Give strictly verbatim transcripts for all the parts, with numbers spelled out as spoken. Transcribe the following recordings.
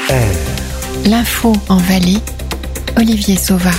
R. L'info en Valais, Olivier Sauva.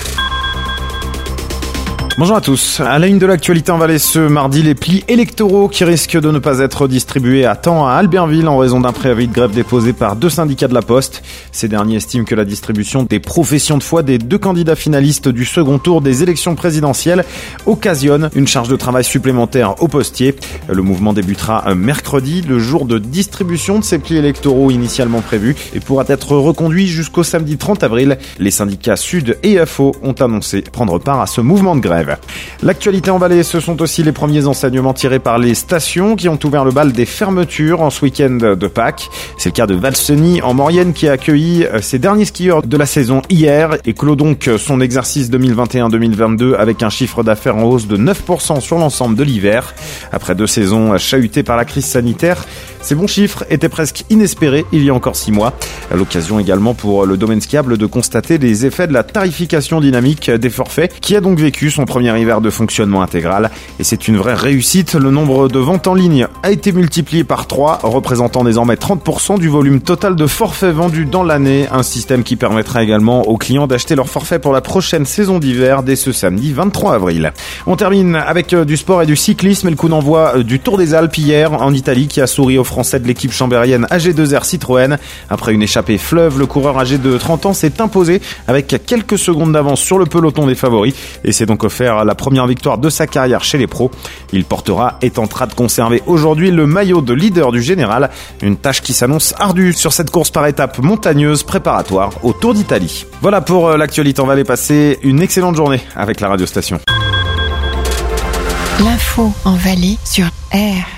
Bonjour à tous. À la une de l'actualité en Valais ce mardi, les plis électoraux qui risquent de ne pas être distribués à temps à Albertville en raison d'un préavis de grève déposé par deux syndicats de la Poste. Ces derniers estiment que la distribution des professions de foi des deux candidats finalistes du second tour des élections présidentielles occasionne une charge de travail supplémentaire aux postiers. Le mouvement débutera mercredi, le jour de distribution de ces plis électoraux initialement prévus, et pourra être reconduit jusqu'au samedi trente avril. Les syndicats Sud et F O ont annoncé prendre part à ce mouvement de grève. L'actualité en Valais, ce sont aussi les premiers enseignements tirés par les stations qui ont ouvert le bal des fermetures en ce week-end de Pâques. C'est le cas de Valseny en Maurienne qui a accueilli ses derniers skieurs de la saison hier et clôt donc son exercice deux mille vingt et un deux mille vingt-deux avec un chiffre d'affaires en hausse de neuf pour cent sur l'ensemble de l'hiver. Après deux saisons chahutées par la crise sanitaire, ces bons chiffres étaient presque inespérés il y a encore six mois. L'occasion également pour le domaine skiable de constater les effets de la tarification dynamique des forfaits qui a donc vécu son premier hiver de fonctionnement intégral. Et c'est une vraie réussite. Le nombre de ventes en ligne a été multiplié par trois, représentant désormais trente pour cent du volume total de forfaits vendus dans l'année. Un système qui permettra également aux clients d'acheter leur forfait pour la prochaine saison d'hiver dès ce samedi vingt-trois avril. On termine avec du sport et du cyclisme et le coup d'envoi du Tour des Alpes hier en Italie qui a souri aux Français de l'équipe chambérienne A G deux R Citroën. Après une échappée fleuve, le coureur âgé de trente ans s'est imposé avec quelques secondes d'avance sur le peloton des favoris et s'est donc offert la première victoire de sa carrière chez les pros. Il portera et tentera de conserver aujourd'hui le maillot de leader du général, une tâche qui s'annonce ardue sur cette course par étapes montagneuse préparatoire au Tour d'Italie. Voilà pour l'actualité en Valais, passez une excellente journée avec la radio station. L'info en Valais sur R.